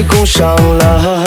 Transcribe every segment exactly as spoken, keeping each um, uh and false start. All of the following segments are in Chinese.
你攻上了。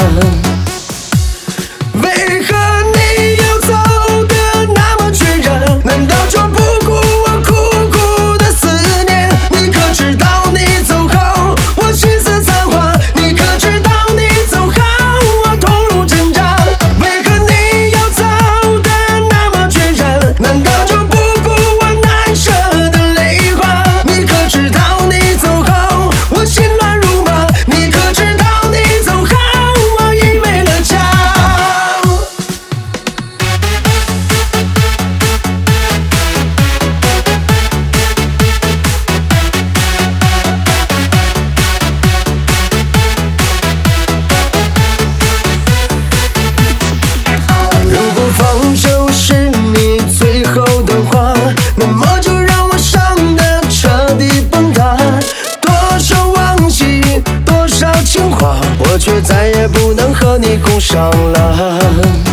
为何你要走得那么决然？难道就不顾我苦苦的思念？你可知道你走后我心思残花？你可知道你走后我痛如针扎？为何你要走得那么决然？难道就不顾我难舍的泪花？你可知道你走后我心乱如麻？你可知道你走后我已没了家？如果放手是你最后的话，那么就让我伤得彻底崩塌。多少往昔，多少情话，我却再也不能和你共赏了。